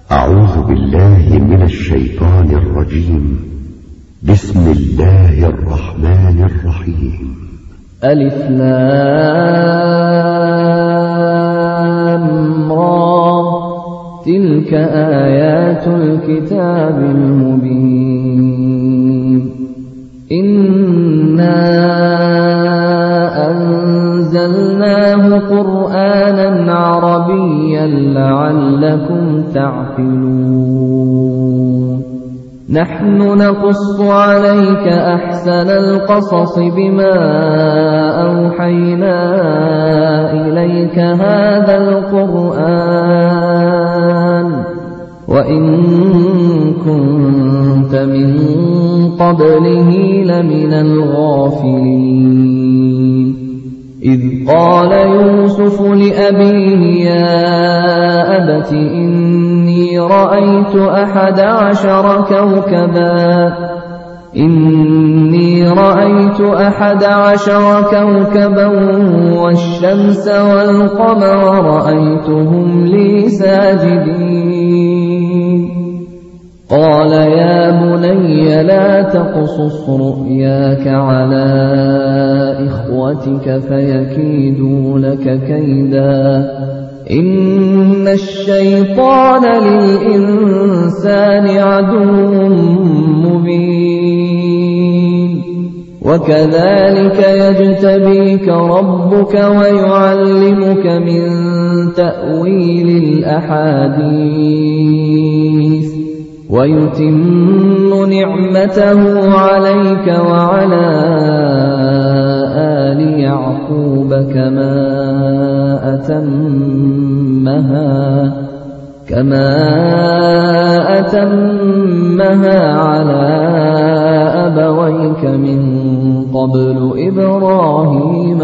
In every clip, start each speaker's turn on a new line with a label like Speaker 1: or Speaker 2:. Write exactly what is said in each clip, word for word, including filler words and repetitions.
Speaker 1: أعوذ بالله من الشيطان الرجيم. بسم الله الرحمن الرحيم.
Speaker 2: ألف لام را، تلك آيات الكتاب المبين. إنا أنزلناه قرآنا عربيا لعلكم تعقلون. نحن نقص عليك أحسن القصص بما أوحينا إليك هذا القرآن وإن كنت من قبله لمن الغافلين. إذ قال يوسف لأبيه يا أبت إني رأيت أحد عشر كوكبا إني رأيت أحد عشر كوكبا والشمس والقمر رأيتهم لي ساجدين. قال يا بني لا تقصص رؤياك على إخوتك فيكيدوا لك كيدا إن الشيطان للإنسان عدو مبين. وكذلك يجتبيك ربك ويعلمك من تأويل الأحاديث ويتم نعمته عليك وعلى آل يعقوب كما أتمها كما أتمها على أبويك من قبل إبراهيم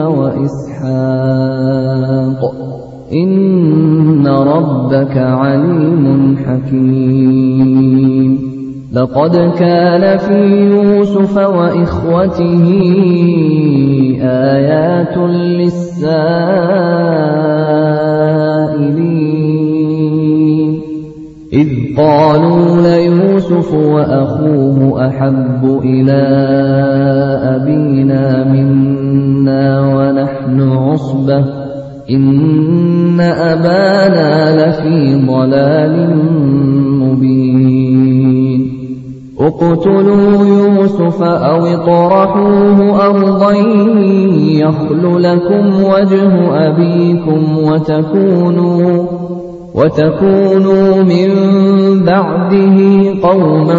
Speaker 2: وإسحاق إن ربك عليم حكيم. لقد كان في يوسف وإخوته آيات للسائلين إذ قالوا ليوسف وأخوه أحب إلى أبينا منا ونحن عصبة إن أبانا لفي ضلال مبين. اقتلوا يوسف أو اطرحوه أرضا يخل لكم وجه أبيكم وتكونوا وتكونوا من بعده قوما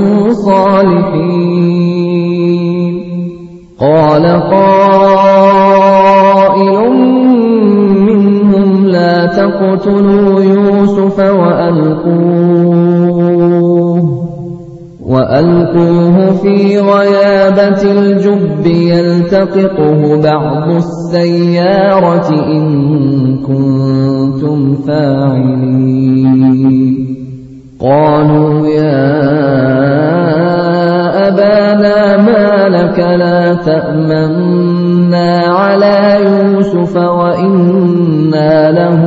Speaker 2: صالحين. قال قائل منهم لا تقتلوا يوسف وألقوه وألقوه في غيابة الجب يلتقطه بعض السيارة إن كنتم فاعلين. قالوا يا أبانا ما لك لا تأمنا على يوسف وإنا له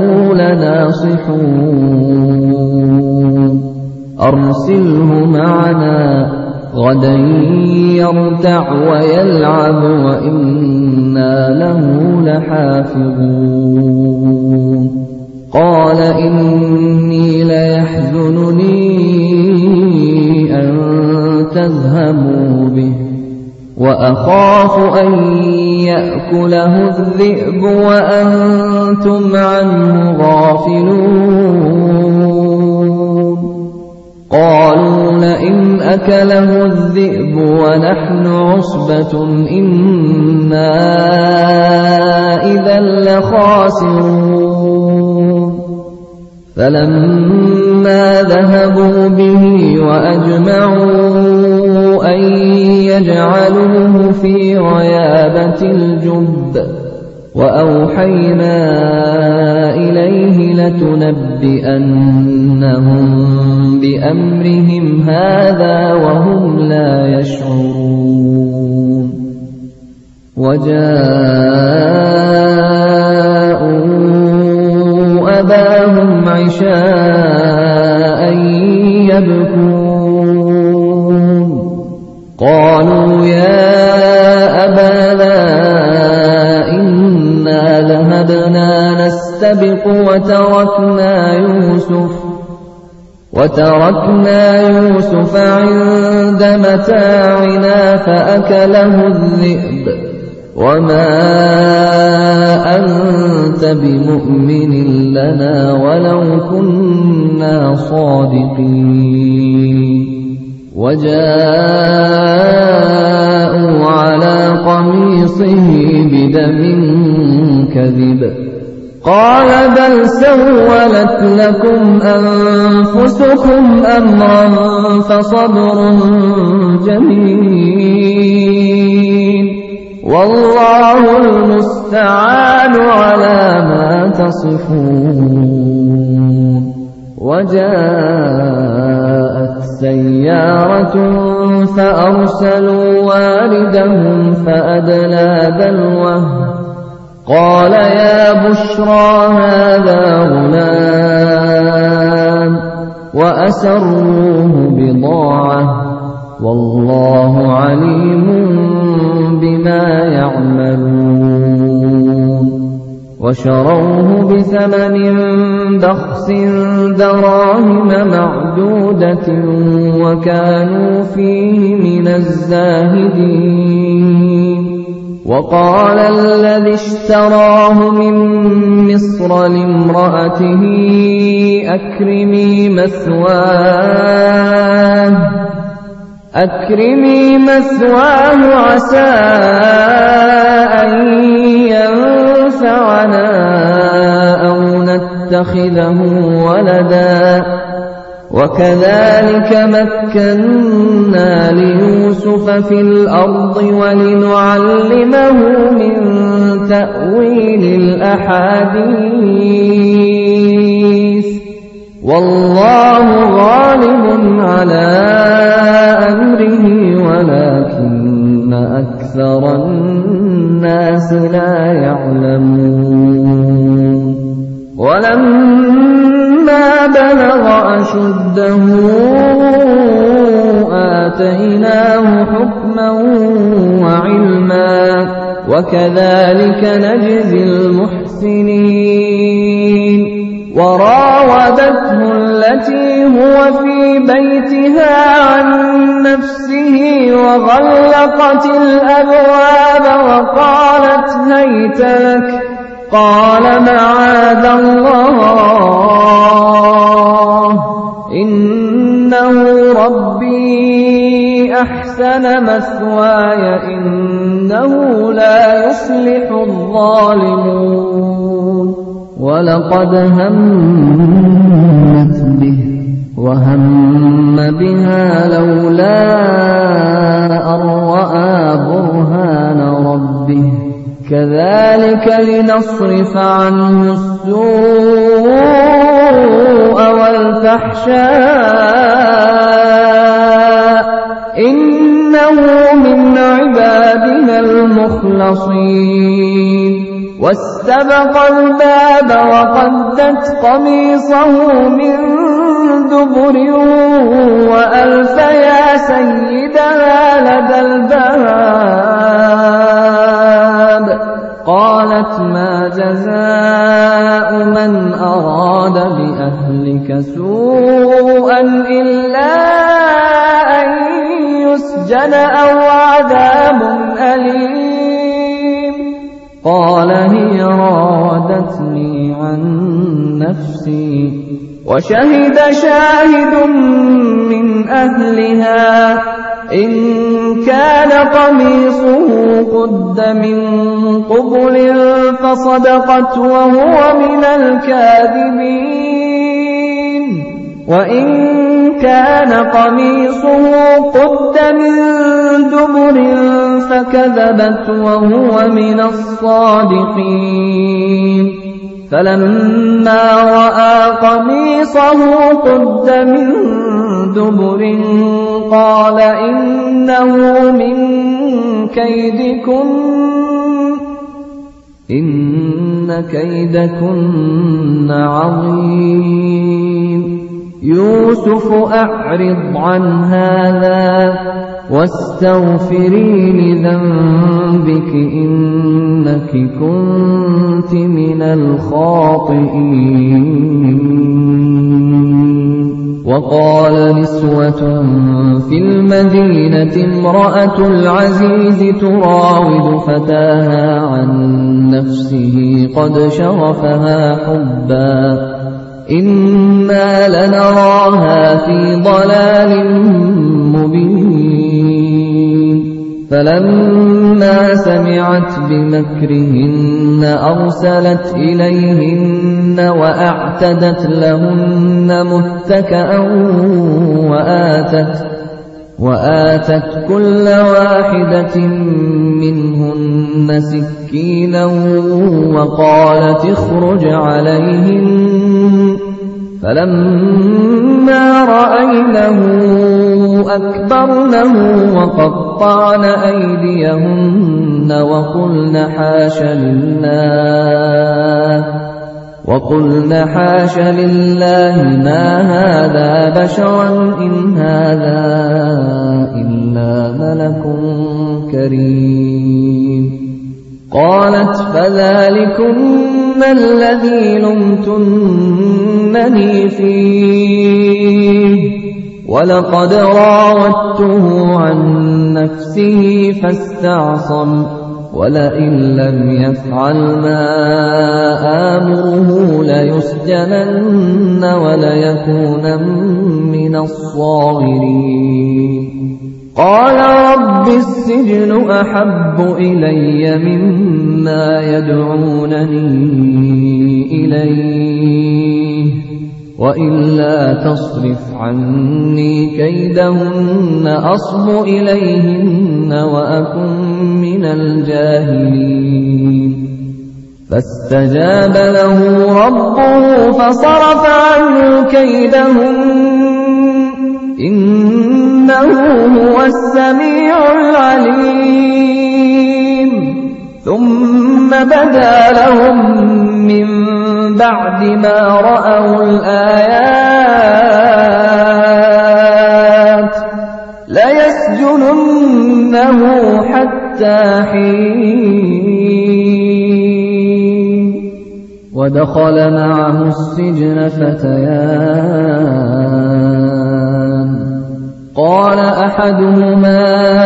Speaker 2: لناصحون أرسله معنا غدا يرتع ويلعب وإنا له لحافظون. قال إني ليحزنني أن تذهبوا به وأخاف أن يأكله الذئب وأنتم عنه غافلون. قالوا لئن أكله الذئب ونحن عصبة إنا إذا لخاسرون. فلما ذهبوا به وأجمعوا أن يجعلوه في غيابة الجب وأوحينا إليه لتنبئنهم بأمرهم هذا وهم لا يشعرون. وجاءوا أباهم عشاء يوسف وتركنا يوسف عند متاعنا فأكله الذئب وما أنت بمؤمن لنا ولو كنا صادقين وجاءوا على قميصه بدم كذب قال بل سولت لكم أنفسكم أمرا فصبر جميل والله المستعان على ما تصفون وجاءت سيارة فأرسلوا واردهم فأدلى دلوه قال يا بشرى هذا غلام وأسروه بضاعة والله عليم بما يعملون وشروه بثمن بخس دراهم معدودة وكانوا فيه من الزاهدين وقال الذي اشتراه من مصر لامرأته أكرمي مثواه أكرمي مثواه عسى أن ينفعنا أو نتخذه ولدا وكذلك مكنا ليوسف في الأرض ولنعلمه من تأويل الأحاديث والله غالب على أمره ولكن أكثر الناس لا يعلمون ولما بلغ أشده آتيناه حكما وعلما وكذلك نجزي المحسنين وراودته التي هو في بيتها عن نفسه وغلقت الأبواب وقالت هيت لك قال معاذ الله إنه ربي أحسن مثواي إنه لا يفلح الظالمون ولقد همت به وهم بها لولا أن رأى برهان ربه كذلك لنصرف عنه السوء والفحشاء إنه من عبادنا المخلصين واستبق الباب وقدت قميصه من دبر وألف يا سيدها لدى الباب قالت ما جزاء من أراد بأهلك سوءا إلا أن يسجن أو عذاب أليم قال هي راودتني عن نفسي وشهد شاهد من أهلها إن كان قميصه قد من قبل فصدقت وهو من الكاذبين وإن كان قميصه قد من دبر فكذبت وهو من الصادقين فلما رأى قميصه قد من دبر قال إنه من كيدكن إن كيدكن عظيم يوسف أعرض عن هذا واستغفري لذنبك إنك كنت من الخاطئين وقال نسوة في المدينة امرأة العزيز تراود فتاها عن نفسه قد شغفها حبا إنا لنراها في ضلال مبين فلما سمعت بمكرهن أرسلت إليهن وأعتدت لهن متكئا وآتت, وآتت كل واحدة منهن سكينا وقالت اخرج عليهن فلما رأينه أكبرنه وقطعن أيديهن وقلن حاش لله وقلن حاش لله ما هذا بشرا إن هذا إلا ملك كريم قالت فذلكن الذي لمتنني فيه ولقد راودته عن نفسه فاستعصم ولئن لم يفعل ما آمره ليسجنن وليكونن من الصاغرين قال رب السجن أحب إلي مما يدعونني إليه وإلا تصرف عني كيدهن أصب إليهن وأكن من الجاهلين فاستجاب له ربه فصرف عنه كيدهن إنه هو السميع العليم ثم بدا لهم من بعد ما رأوا الآيات ليسجننه حتى حين ودخل معه السجن فتيان قال أحدهما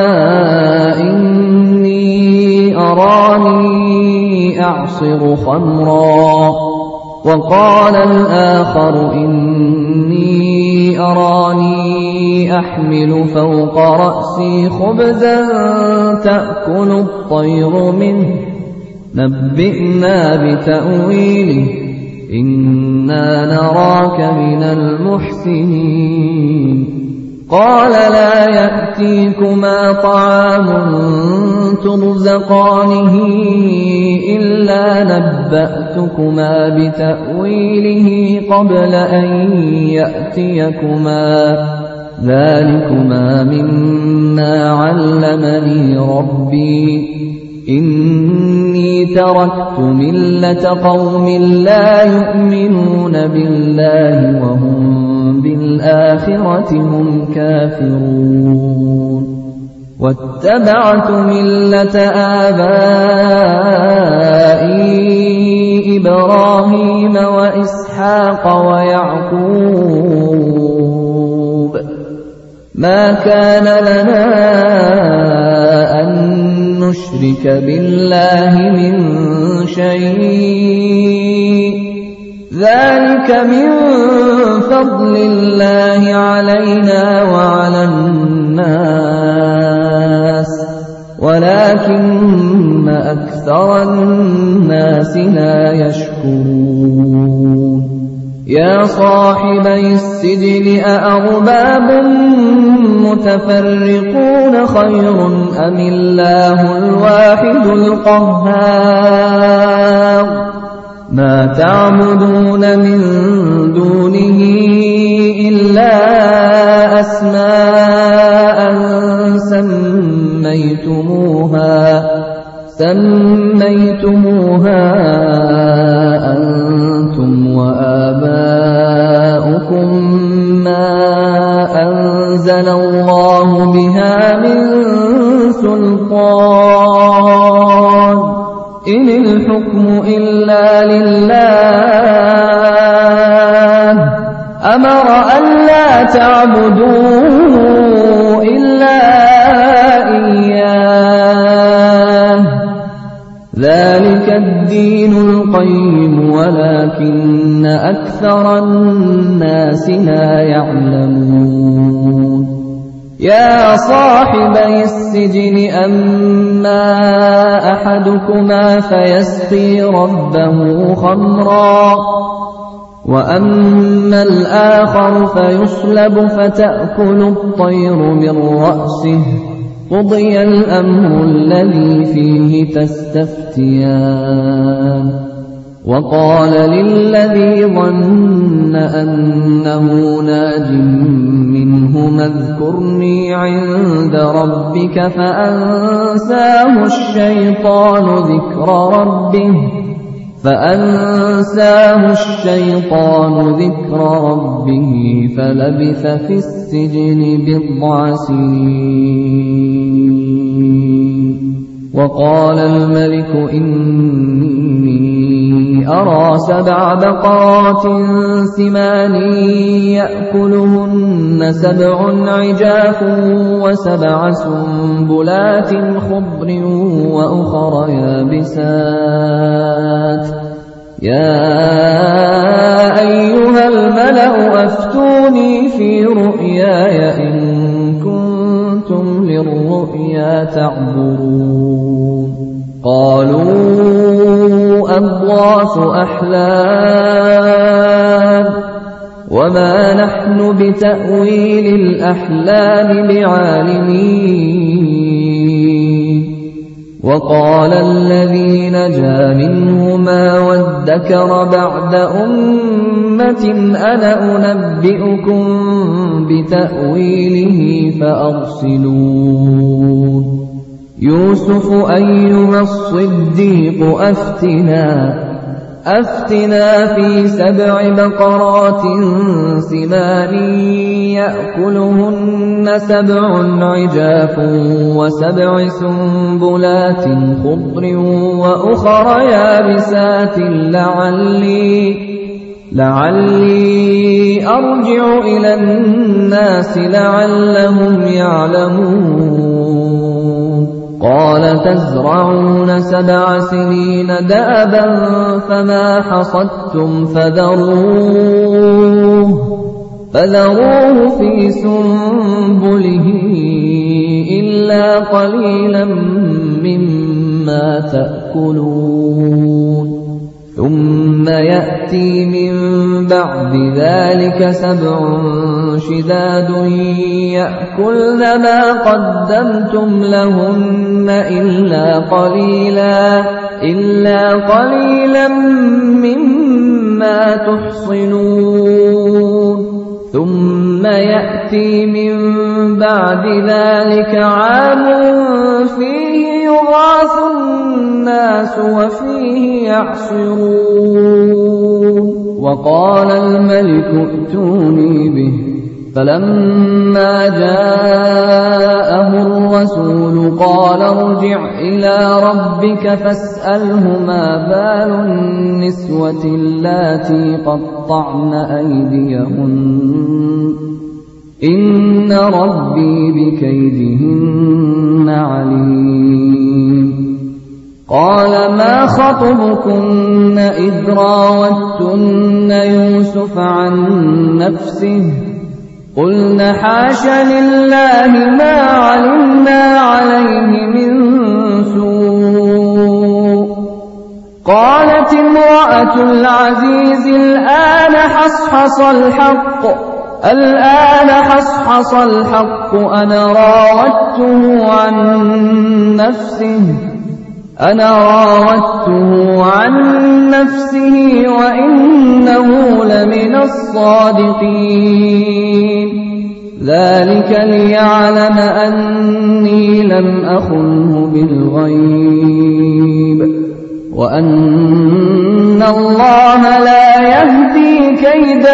Speaker 2: إني أراني أعصر خمرا وقال الآخر إني أراني أحمل فوق رأسي خبزا تأكل الطير منه نبئنا بتأويله إنا نراك من المحسنين قال لا يأتيكما طعام ترزقانه إلا نبأتكما بتأويله قبل أن يأتيكما ذلكما مما علمني ربي إني تركت ملة قوم لا يؤمنون بالله وهم بالآخرة هم كافرون واتبعت ملة آبائي إبراهيم وإسحاق ويعقوب ما كان لنا أن نشرك بالله من شيء ذلك من فضل الله علينا وعلى الناس ولكن أكثر الناس لا يشكرون يا صاحبي السجن أأرباب متفرقون خير أم الله الواحد القهار ما تعبدون من دونه إلا أسماء سميتموها سميتموها أنتم وآباؤكم ما أنزل الله بها من سلطان إن الحكم إلا لله وأمر ألا تعبدوا إلا إياه ذلك الدين القيم ولكن أكثر الناس لا يعلمون يا صاحبي السجن أما أحدكما فيسقي ربه خمرا وأما الآخر فيصلب فتأكل الطير من رأسه قضي الأمر الذي فيه تستفتيان وقال للذي ظن أنه ناج منهما اذكرني عند ربك فأنساه الشيطان ذكر ربه فأنساه الشيطان ذكر ربه فلبث في السجن بضع سنين وقال الملك إني أرى سبع بقرات سمان يأكلهن سبع عجاف وسبع سنبلات خضر وأخر يابسات يا أيها الملأ أفتوني في رؤياي إن كنتم للرؤيا تعبرون قالوا أضغاث أحلام وما نحن بتأويل الأحلام بعالمين وقال الذي نجا منهما وادكر بعد أمة أنا أنبئكم بتأويله فأرسلون يوسف أيها الصديق أفتنا أفتنا في سبع بقرات سمان يأكلهن سبع عجاف وسبع سنبلات خضر وأخر يابسات لعلي لعلي أرجع إلى الناس لعلهم يعلمون قال تزرعون سبع سنين دأبا فما حصدتم فذروه فذروه في سنبله إلا قليلا مما تأكلون ثم يأتي من بعد ذلك سبع شداد يأكلن ما قدمتم لهن إلا قليلا إلا قليلا مما تحصنون ثم يأتي من بعد ذلك عام فيه يغاث الناس وفيه يعصرون وقال الملك ائتوني به فلما جاءه الرسول قال ارجع إلى ربك فاسأله ما بال النسوة اللاتي قطعن أيديهن إن ربي بكيدهن عليم قال ما خطبكن إذ راوتن يوسف عن نفسه قلن حاش لله ما علمنا عليه من سوء قالت امرأة العزيز الآن حصحص الحق الآن حصحص الحق أنا راودته عن نفسه أنا راودته عن نفسه وإنه لمن الصادقين ذلك ليعلم أني لم أخنه بالغيب وأن الله لا يهدي كيد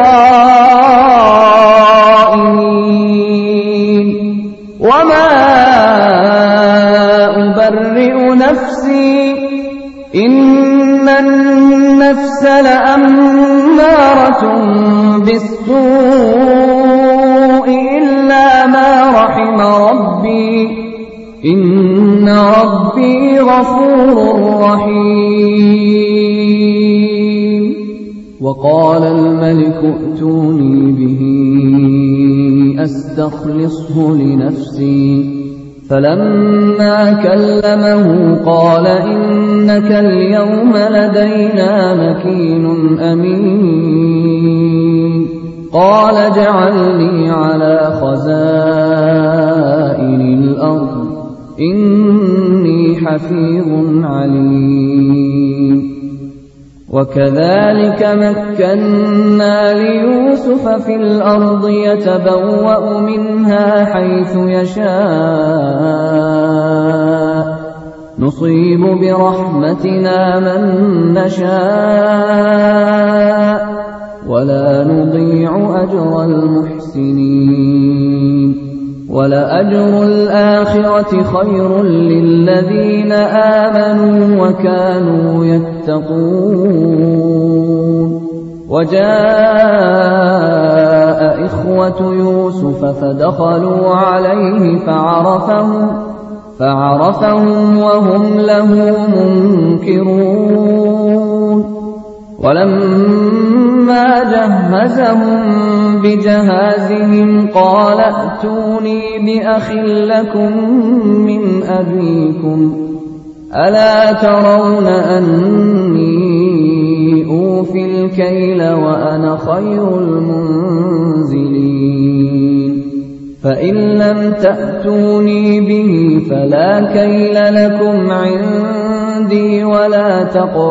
Speaker 2: الخائنين وما أبرئ نفسي إن النفس لأمارة بالسوء السوء إلا ما رحم ربي إن ربي غفور رحيم وقال الملك ائتوني به أستخلصه لنفسي فلما كلمه قال إنك اليوم لدينا مكين أمين قال اجعلني على خزائن الأرض إني حفيظ عليم وكذلك مكنا ليوسف في الأرض يتبوأ منها حيث يشاء نصيب برحمتنا من نشاء ولا نضيع أجر المحسنين ولأجر الآخرة خير للذين آمنوا وكانوا يتقون وجاء إخوة يوسف فدخلوا عليه فعرفهم فعرفهم وهم له منكرون ولما جهزهم بجهازهم قال ائتوني بأخ لكم من أبيكم ألا ترون أني أوفي الكيل وأنا خير المنزلين فإن لم تأتوني به فلا كيل لكم عندي ولا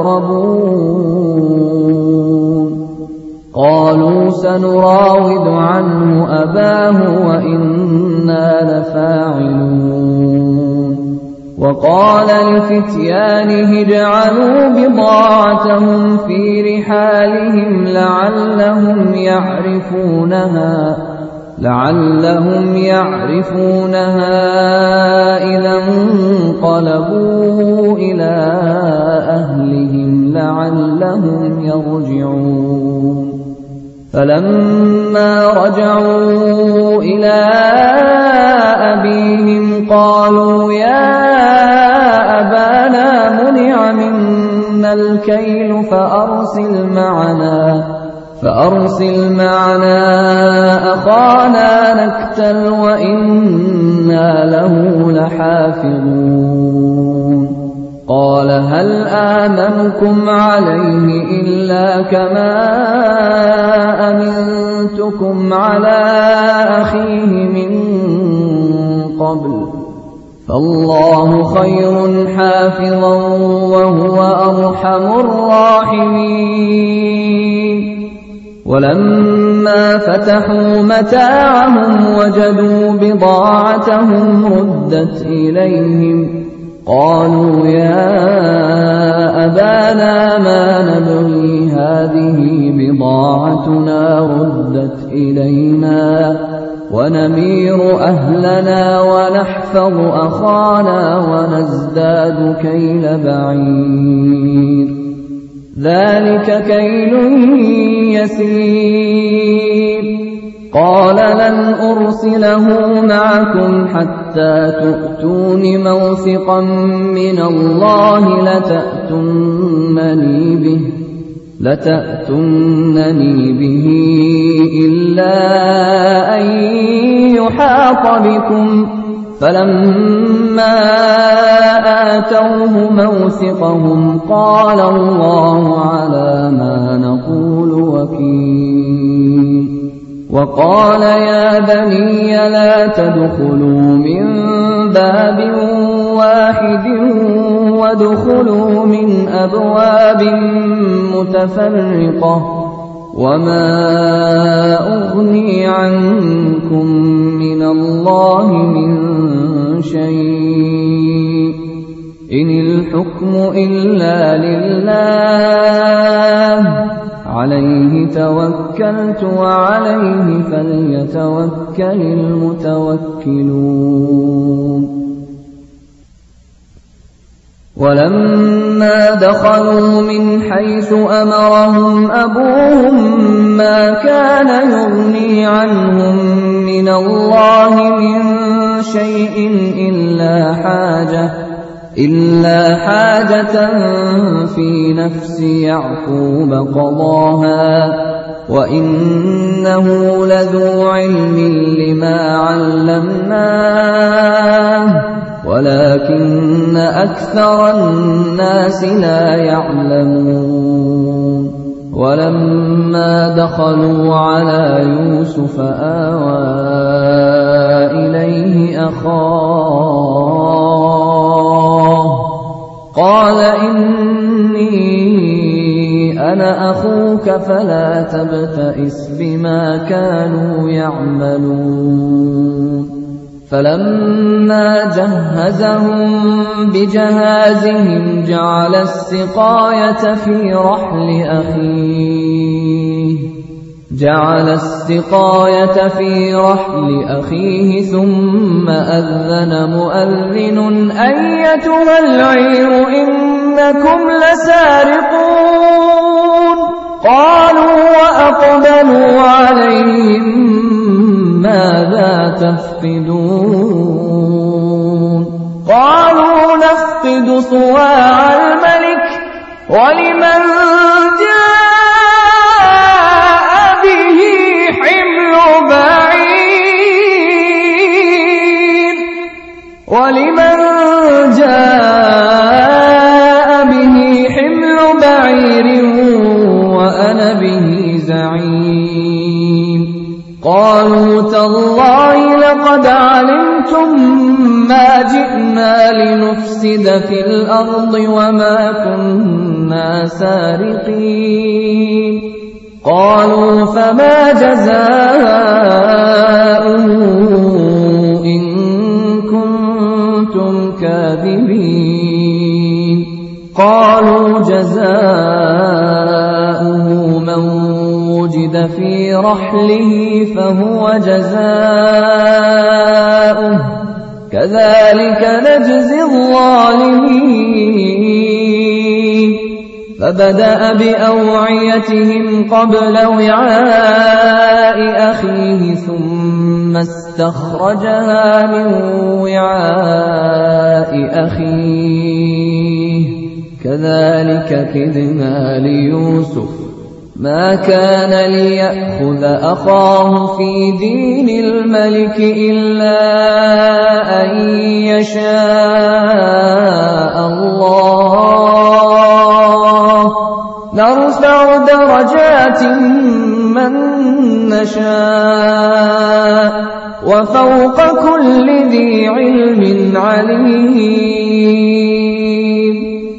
Speaker 2: تقربون قالوا سنراود عنه أباه وإنا لفاعلون وقال لفتيانه اجعلوا بضاعتهم في رحالهم لعلهم يعرفونها لعلهم يعرفونها إذا انقلبوا إلى أهلهم لعلهم يرجعون فلما رجعوا إلى أبيهم قالوا يا أبانا منع منا الكيل فأرسل معنا فأرسل معنا أخانا نكتل وإنا له لحافظون قال هل آمنكم عليه إلا كما أمنتكم على أخيه من قبل فالله خير حافظا وهو أرحم الراحمين ولما فتحوا متاعهم وجدوا بضاعتهم ردت إليهم قالوا يا أبانا ما نبغي هذه بضاعتنا ردت إلينا ونمير أهلنا ونحفظ أخانا ونزداد كيل بعير ذلك كيل يسير قال لن أرسله معكم حتى تؤتون موثقا من الله لتأتونني به لتأتونني به إلا أن يحاط بكم فلما آتوه موثقهم قال الله على ما نقول وكيل وقال يا بني لا تدخلوا من باب واحد وادخلوا من أبواب متفرقة وما أغني عنكم من الله من شيء إن الحكم إلا لله عليه توكلت وعليه فليتوكل المتوكلون ولما فلما دخلوا من حيث أمرهم أبوهم ما كان يغني عنهم من الله من شيء إلا حاجة إلا حاجة في نفس يعقوب قضاها وإنه لذو علم لما علمناه ولكن أكثر الناس لا يعلمون ولما دخلوا على يوسف آوى إليه أخاه قال إني أنا أخوك فلا تبتئس بما كانوا يعملون فلما جهزهم بجهازهم جعل السقاية في رحل أخيه جعل السقاية في رحل أخيه ثم أذن مؤذن أيتها العير إنكم لسارقون قالوا وأقبلوا عليهم ماذا تفقدون قالوا نفقد صواع الملك ولمن جاء به حمل بعير ولمن جاء به حمل بعير وأنا به زعيم قالوا تالله لقد علمتم ما جئنا لنفسد في الأرض وما كنا سارقين قالوا فما جزاؤه إن كنتم كاذبين قالوا جزاؤه من وجد في رحله فهو جزاؤه كذلك نجزي الظالمين فبدأ بأوعيتهم قبل وعاء أخيه ثم استخرجها من وعاء أخيه كذلك كدنا ليوسف ما كان ليأخذ أخاه في دين الملك إلا أن يشاء الله نرفع درجات من نشاء وفوق كل ذي علم عليم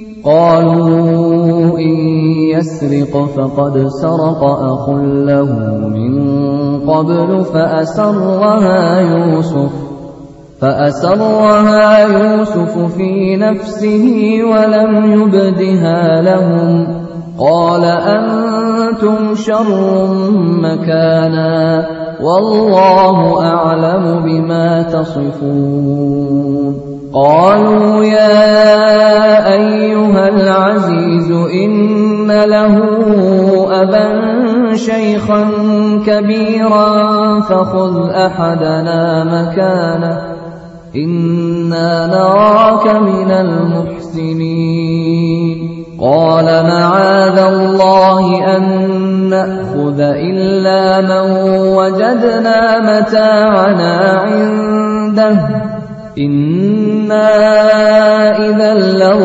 Speaker 2: قالوا إن يسرق فقد سرق أخ له من قبل فأسرها يوسف فأسرها يوسف في نفسه ولم يبدها لهم قال أنتم شر مكانا والله أعلم بما تصفون قالوا يا أيها العزيز إن له أبا شيخا كبيرا فخذ أحدنا مكانه إنا نراك من المحسنين قال معاذ الله أن نأخذ إلا من وجدنا متاعنا عنده إنا إذا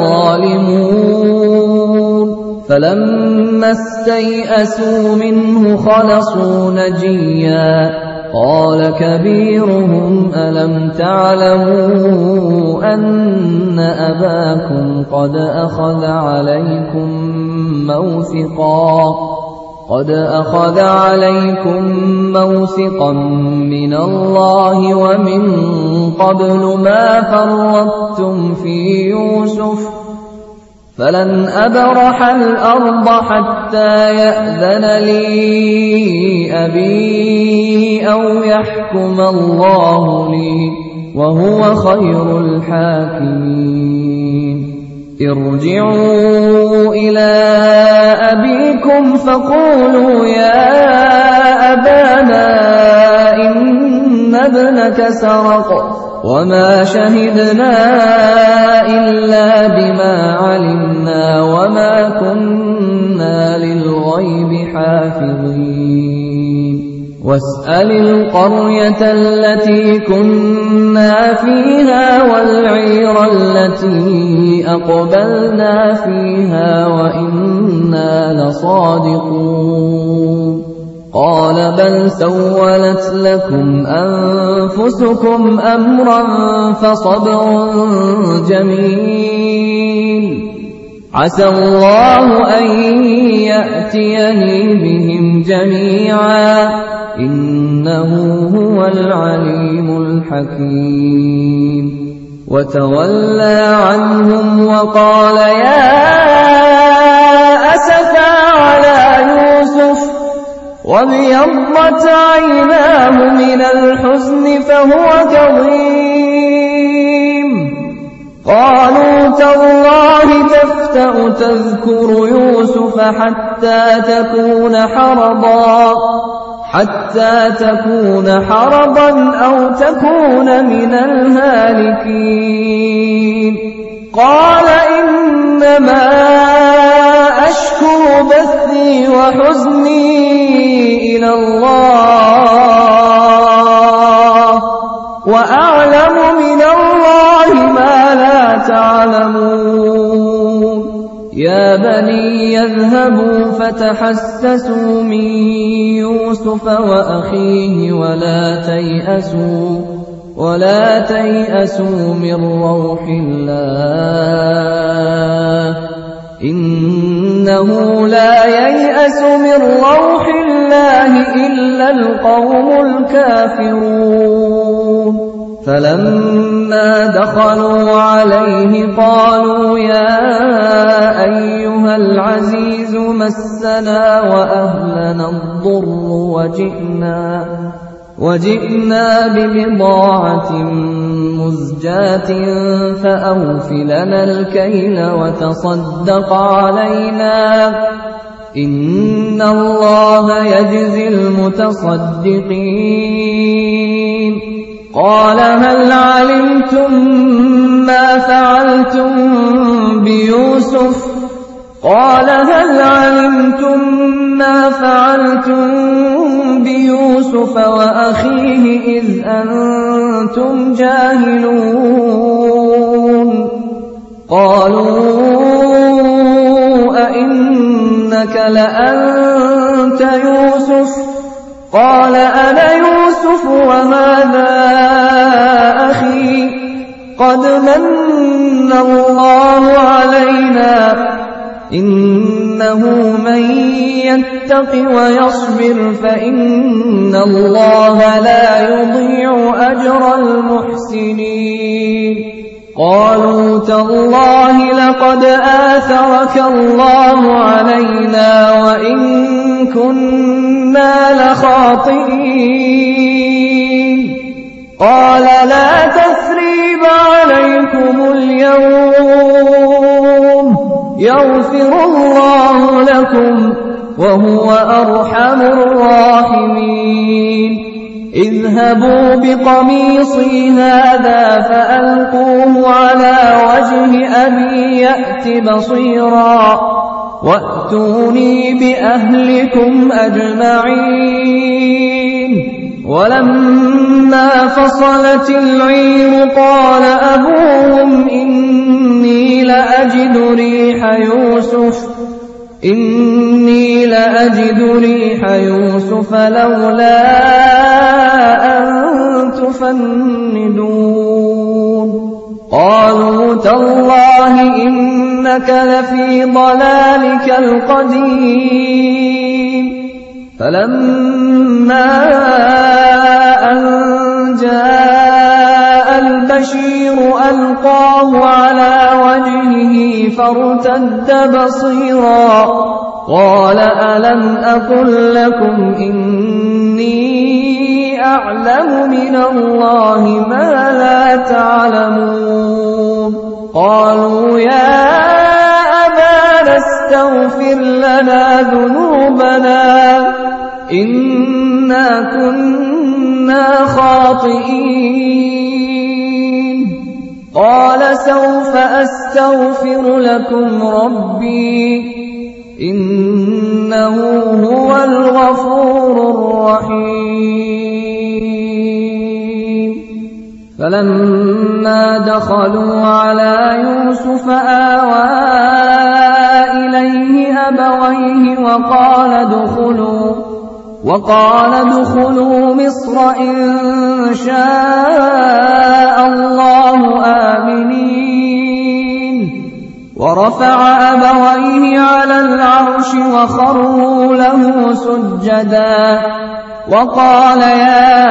Speaker 2: لظالمون فلما استيئسوا منه خلصوا نجيا قال كبيرهم ألم تعلموا أن أباكم قد أخذ عليكم موثقا قد أخذ عليكم موثقا من الله ومن قبل ما فرطتم في يوسف فلن أبرح الأرض حتى يأذن لي أبي أو يحكم الله لي وهو خير الحاكمين ارجعوا إلى أبيكم فقولوا يا أبانا إن ابنك سرق وما شهدنا إلا بما علمنا وما كنا للغيب حافظين واسأل القرية التي كنا فيها والعير التي أقبلنا فيها وإنا لصادقون قال بل سولت لكم أنفسكم أمرا فصبر جميل عسى الله أن يأتيني بهم جميعا إنه هو العليم الحكيم وتولى عنهم وقال يا أسفا على يوسف وابيضت عيناه من الحزن فهو كظيم قالوا تالله تفتأ تذكر يوسف حتى تكون حرضا حتى تكون حرضا أو تكون من الهالكين قال إنما أشكو بثي وحزني إلى الله وأعلم من الله ما لا تعلمون يا بني يذهبوا فتحسسوا من يوسف وأخيه ولا تيأسوا ولا تيأسوا من روح الله إنه لا ييأس من روح الله إلا القوم الكافرون فلما دخلوا عليه قالوا يا أيها العزيز مسنا وأهلنا الضر وجئنا وجئنا ببضاعة مزجاة فأوف لنا الكيل وتصدق علينا إن الله يجزي المتصدقين قال هل علمتم ما فعلتم بيوسف قال هل علمتم ما فعلتم بيوسف وأخيه إذ أنتم جاهلون قالوا أئنك لأنت يوسف قال أنا يوسف وهذا أخي قد من الله علينا إنه من يتق ويصبر فإن الله لا يضيع أجر المحسنين قالوا تالله لقد آثرك الله علينا وإن كنا لخاطئين قال لا تثريب عليكم اليوم يغفر الله لكم وهو أرحم الراحمين اذهبوا بقميصي هذا فألقوه على وجه أبي يأت بصيرا وأتوني بأهلكم أجمعين ولما فصلت العير قال أبوهم إني لأجد ريح يوسف إني لأجد ريح يوسف لولا أن تفندون قالوا تالله إنك لفي ضلالك القديم فلما أن جاء البشير ألقاه على وجهه فارتد بصيرا قال ألم أقل لكم إني أعلم من الله ما لا تعلمون قالوا يا أبانا استغفر لنا ذنوبنا إنا كنا خاطئين قال سوف أستغفر لكم ربي إنه هو الغفور الرحيم فلما دخلوا على يوسف آوى إليه أبويه وقال ادخلوا وقال ادخلوا مصر إن شاء الله آمنين ورفع أبويه على العرش وخروا له سجدا وقال يا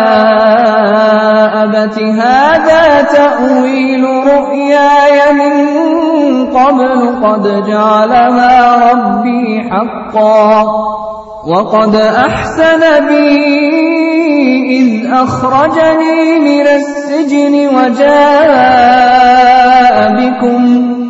Speaker 2: أبت هذا تأويل رؤياي من قبل قد جعلها ربي حقا وقد أحسن بي إذ أخرجني من السجن وجاء بكم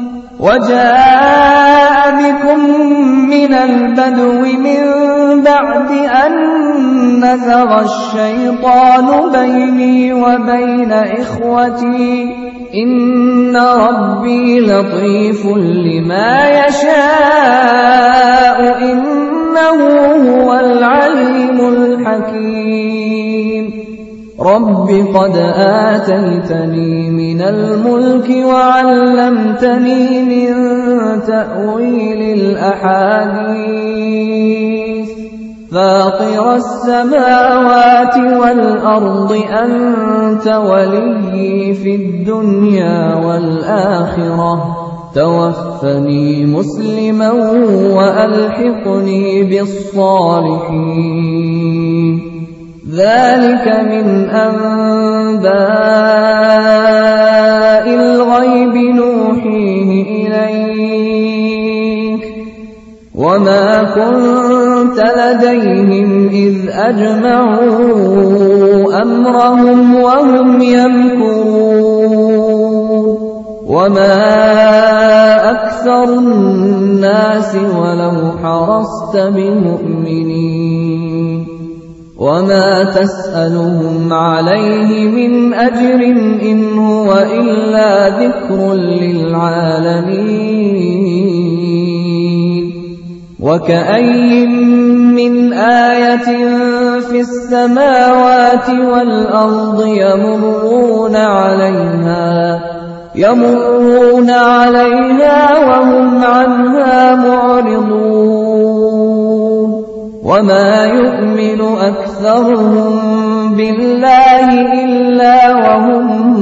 Speaker 2: وجاء بكم من البدو من بعد أن نزغ الشيطان بيني وبين إخوتي إن ربي لطيف لما يشاء إنه هو العليم الحكيم رب قد آتيتني من الملك وعلمتني من تأويل الأحاديث فاطر السماوات والأرض أنت ولي في الدنيا والآخرة توفني مسلما وألحقني بالصالحين ذلك من أنباء الغيب نوحيه إليك وما كنت لديهم إذ أجمعوا أمرهم وهم يمكرون وما أكثر الناس ولو حرصت بمؤمنين وما تسألهم عليه من أجر إن هو إلا ذكر للعالمين وكأي من آية في السماوات والأرض يمرون عليها يمرون عليها وهم عنها معرضون وما يؤمن أكثرهم بالله إلا وهم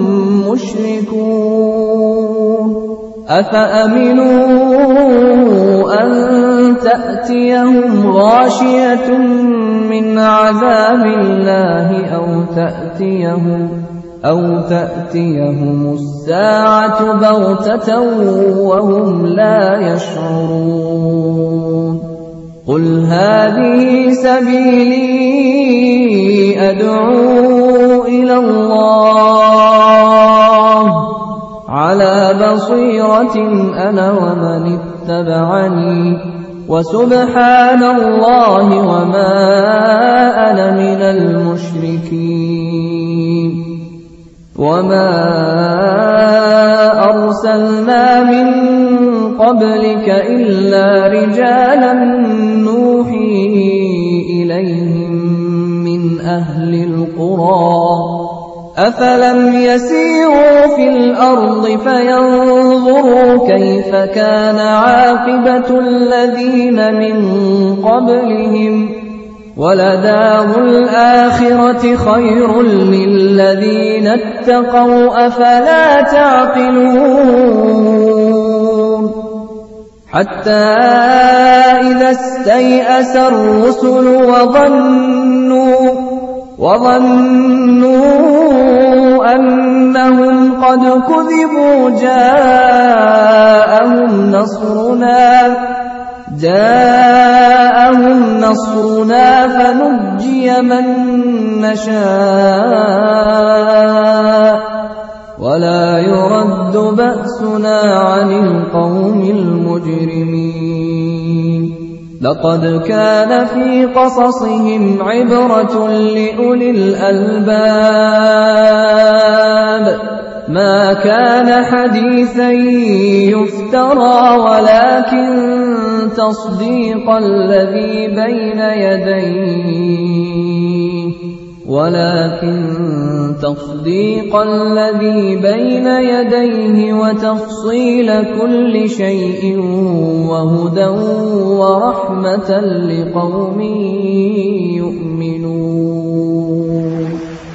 Speaker 2: مشركون أفأمنوا أن تأتيهم غاشية من عذاب الله أو تأتيهم أو تأتيهم الساعة بغتة وهم لا يشعرون قل هذه سبيلي أدعو إلى الله على بصيرة أنا ومن اتبعني وسبحان الله وما أنا من المشركين وما أرسلنا من قبلك إلا رجالا نوحي إليهم من أهل القرى أفلم يسيروا في الأرض فينظروا كيف كان عاقبة الذين من قبلهم ولدار الآخرة خير للذين اتقوا أفلا تعقلون حتى إذا استيأس الرسل وظنوا وظنوا أنهم قد كذبوا جاءهم نصرنا جاءهم نصرنا فنجي من نشاء ولا يرد بأسنا لقد كان في قصصهم عبرة لأولي الألباب ما كان حديثا يفترى ولكن تصديق الذي بين يديه ولكن تصديق الذي بين يديه وتفصيل كل شيء وهدى ورحمة لقوم يؤمنون.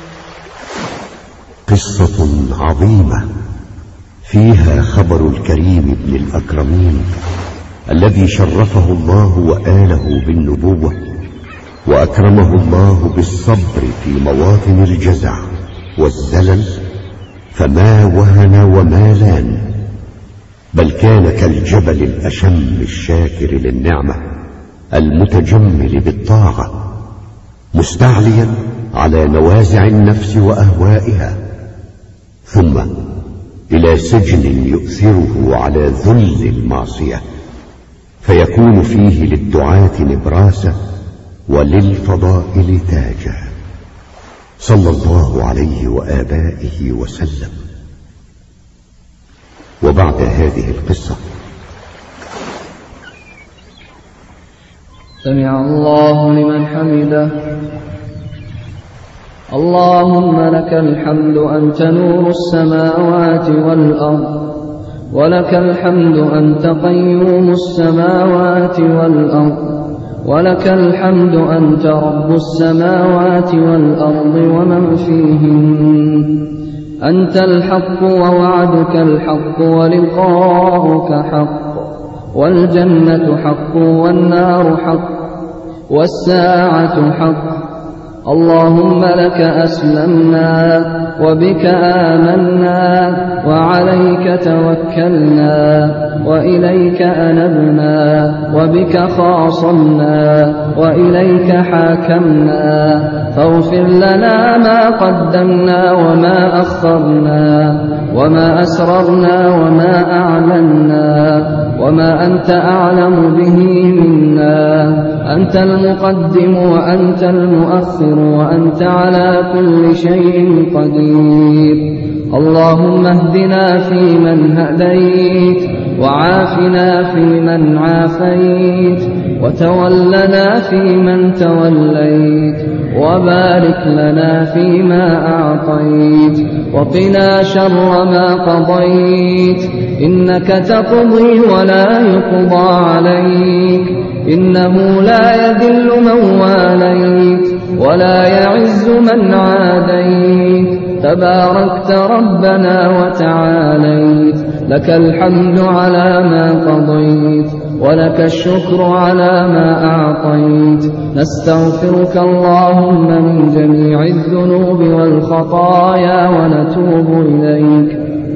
Speaker 1: قصة عظيمة فيها خبر الكريم ابن الأكرمين الذي شرفه الله وآله بالنبوة وأكرمه الله بالصبر في مواطن الجزع والزلل فما وهن وما لان، بل كان كالجبل الأشم الشاكر للنعمة المتجمل بالطاعة مستعليا على نوازع النفس وأهوائها، ثم إلى سجن يؤثره على ذل المعصية فيكون فيه للدعاة نبراسة وللفضائل تاجا، صلى الله عليه وآبائه وسلم. وبعد هذه القصة
Speaker 2: سمع الله لمن حمده. اللهم لك الحمد أنت نور السماوات والأرض، ولك الحمد أنت قيوم السماوات والأرض، ولك الحمد أنت رب السماوات والأرض ومن فيهن، أنت الحق ووعدك الحق ولقاؤك حق، والجنة حق والنار حق والساعة حق. اللهم لك أسلمنا وبك آمنا وعليك توكلنا وإليك أنبنا وبك خاصمنا وإليك حاكمنا، فاغفر لنا ما قدمنا وما أخرنا وما أسررنا وما أعلنا وما أنت أعلم به منا، أنت المقدم وأنت المؤخر وأنت على كل شيء قدير. اللهم اهدنا فيمن هديت وعافنا فيمن عافيت وتولنا فيمن توليت وبارك لنا فيما أعطيت وقنا شر ما قضيت، إنك تقضي ولا يقضى عليك، إنه لا يذل من واليت ولا يعز من عاديت، تباركت ربنا وتعاليت، لك الحمد على ما قضيت ولك الشكر على ما أعطيت. نستغفرك اللهم من جميع الذنوب والخطايا ونتوب إليك.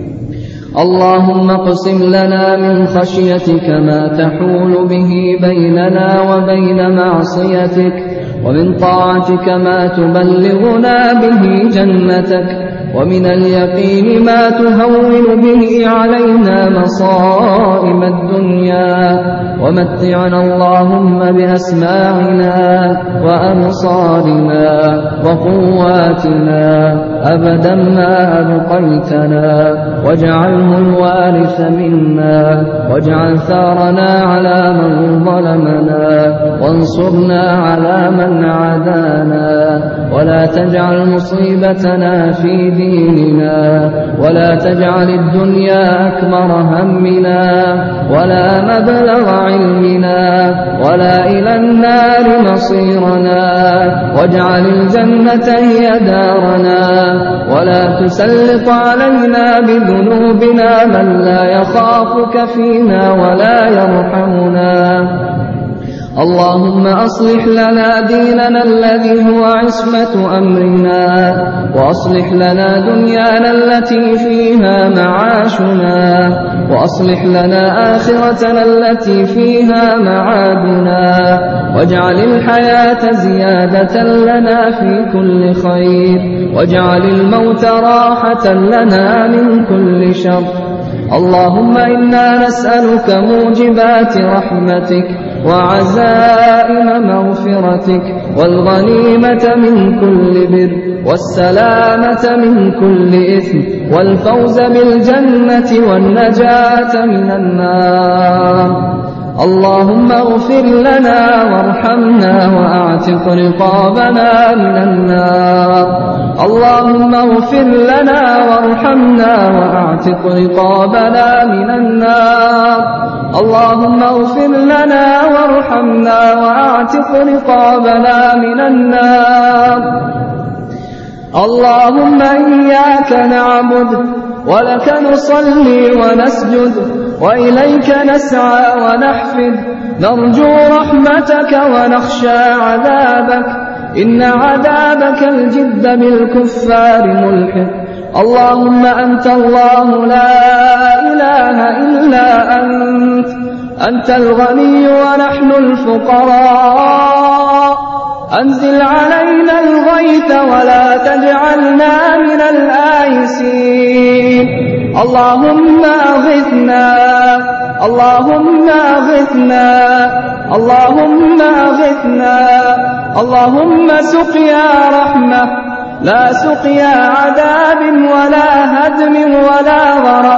Speaker 2: اللهم اقسم لنا من خشيتك ما تحول به بيننا وبين معصيتك، ومن طاعتك ما تبلغنا به جنتك، ومن اليقين ما تهون به علينا مصائب الدنيا، ومتعنا اللهم بأسماعنا وأبصارنا وقواتنا أبدا ما أبقيتنا، واجعله الوارث منا، واجعل ثارنا على من ظلمنا، وانصرنا على من عادانا، ولا تجعل مصيبتنا في ديننا، ولا تجعل الدنيا أكبر همنا ولا مبلغ علمنا ولا إلى النار مصيرنا، واجعل الجنة هي دارنا، ولا تسلط علينا بذنوبنا من لا يخافك فينا ولا يرحمنا. اللهم أصلح لنا ديننا الذي هو عصمة أمرنا، وأصلح لنا دنيانا التي فيها معاشنا، وأصلح لنا آخرتنا التي فيها معادنا، واجعل الحياة زيادة لنا في كل خير، واجعل الموت راحة لنا من كل شر. اللهم إنا نسألك موجبات رحمتك وعزائم مغفرتك والغنيمة من كل بر والسلامة من كل إثم والفوز بالجنة والنجاة من النار. اللهم اغفر لنا وارحمنا وأعتق رقابنا من النار. اللهم اغفر لنا وارحمنا وأعتق رقابنا من النار. اللهم اغفر لنا وارحمنا وأعتق رقابنا من النار. اللهم إياك نعبد ولك نصلي ونسجد وإليك نسعى ونحفد نرجو رحمتك ونخشى عذابك إن عذابك الجد بالكفار ملحق. اللهم أنت الله لا إله إلا أنت أنت الغني ونحن الفقراء أنزل علينا الغيث ولا تجعلنا من الآيسين. اللهم أغثنا اللهم أغثنا اللهم أغثنا اللهم سقيا رحمة لا سقيا عذاب ولا هدم ولا غرق.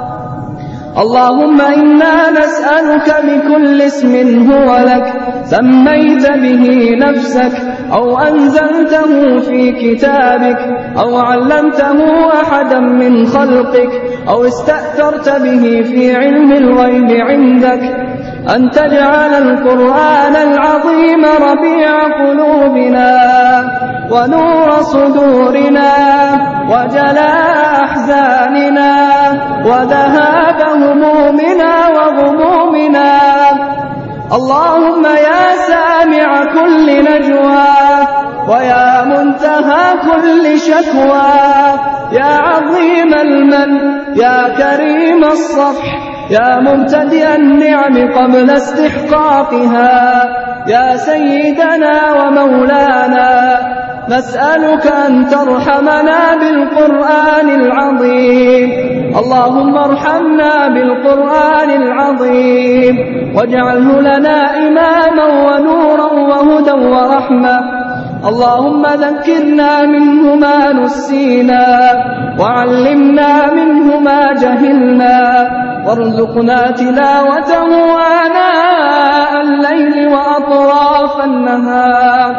Speaker 2: اللهم إنا نسألك بكل اسم هو لك سميت به نفسك أو أنزلته في كتابك أو علمته أحدا من خلقك أو استأثرت به في علم الغيب عندك أن تجعل القرآن العظيم ربيع قلوبنا ونور صدورنا وجلاء أحزاننا وذهاب همومنا وغمومنا. اللهم يا سامع كل نجوى ويا منتهى كل شكوى يا عظيم المن يا كريم الصفح يا مبتدئ النعم قبل استحقاقها يا سيدنا ومولانا نسألك أن ترحمنا بالقرآن العظيم. اللهم ارحمنا بالقرآن العظيم واجعله لنا إماما ونورا وهدى ورحمة. اللهم ذكرنا منه ما نسينا وعلمنا منه ما جهلنا وارزقنا تلاوته آناء الليل وأطراف النهار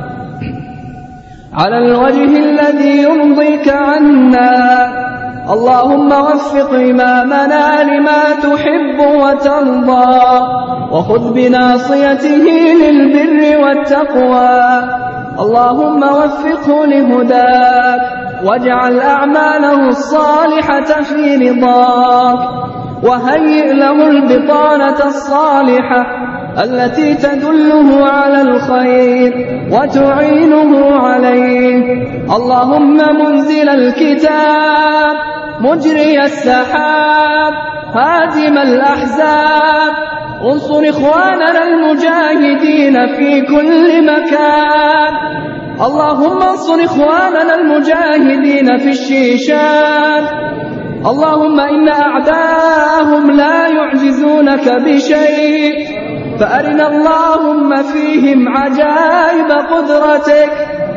Speaker 2: على الوجه الذي يرضيك عنا. اللهم وفق إمامنا لما تحب وترضى وخذ بناصيته للبر والتقوى. اللهم وفقه لهداك واجعل أعماله الصالحة في رضاك وهيئ له البطانة الصالحة التي تدله على الخير وتعينه عليه. اللهم منزل الكتاب مجري السحاب هازم الأحزاب انصر إخواننا المجاهدين في كل مكان. اللهم انصر إخواننا المجاهدين في الشيشان. اللهم إن أعداءهم لا يعجزونك بشيء فأرنا اللهم فيهم عجائب قدرتك.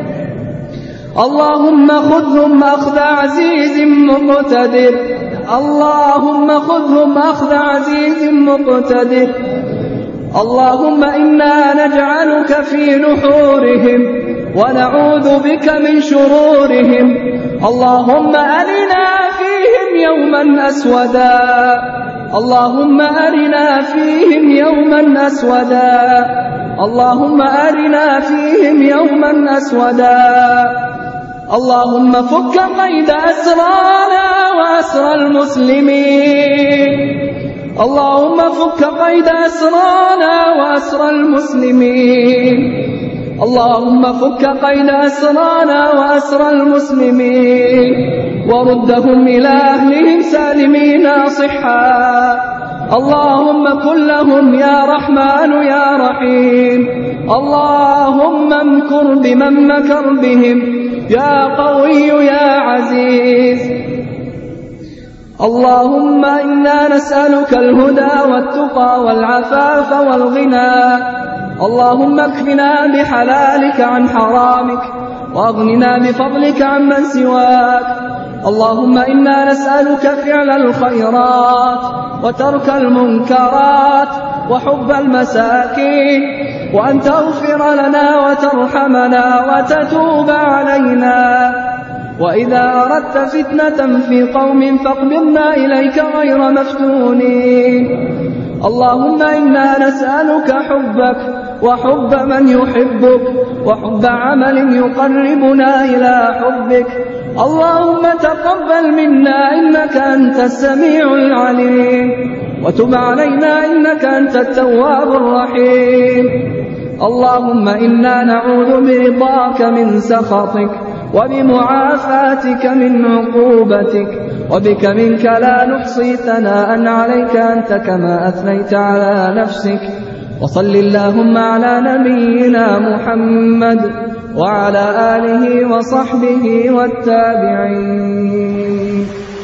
Speaker 2: اللهم خذهم أخذ عزيز مقتدر اللهم خذهم أخذ عزيز مقتدر. اللهم إنا نجعلك في نحورهم ونعوذ بك من شرورهم. اللهم أرنا فيهم يوما أسودا اللهم أرنا فيهم يوما أسودا اللهم أرنا فيهم يوما أسودا. اللهم فك قيد أسرانا وأسر المسلمين. اللهم فك قيد أسرانا وأسر المسلمين. اللهم فك قيد أسرانا وأسر المسلمين وردهم إلى أهلهم سالمين صحا. اللهم كن لهم يا رحمن يا رحيم. اللهم امكر بمن مكر بهم يا قوي يا عزيز. اللهم إنا نسألك الهدى والتقى والعفاف والغنى. اللهم اكفنا بحلالك عن حرامك وأغننا بفضلك عمن سواك. اللهم إنا نسألك فعل الخيرات وترك المنكرات وحب المساكين، وأن تغفر لنا وترحمنا وتتوب علينا. وإذا أردت فتنة في قوم فاقبضنا إليك غير مفتونين. اللهم إنا نسألك حبك وحب من يحبك وحب عمل يقربنا إلى حبك. اللهم تقبل منا إنك أنت السميع العليم، وتب علينا إنك أنت التواب الرحيم. اللهم إنا نعوذ برضاك من سخطك وبمعافاتك من عقوبتك، وبك منك لا نحصي ثناء عليك أنت كما أثنيت على نفسك. وصل اللهم على نبينا محمد وعلى آله وصحبه والتابعين.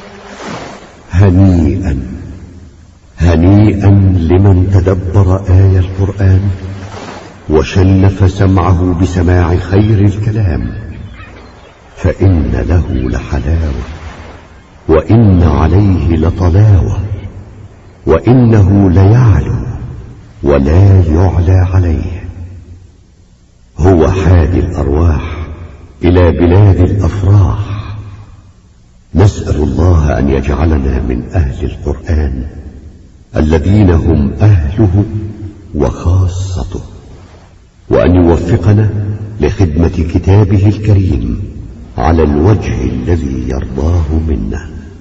Speaker 1: هنيئا هنيئا لمن تدبر آية القرآن وشلف سمعه بسماع خير الكلام، فإن له لحلاوة وإن عليه لطلاوة، وإنه ليعلو ولا يعلى عليه. هو حادي الأرواح إلى بلاد الأفراح. نسأل الله أن يجعلنا من أهل القرآن الذين هم أهله وخاصته، وأن يوفقنا لخدمة كتابه الكريم على الوجه الذي يرضاه منا.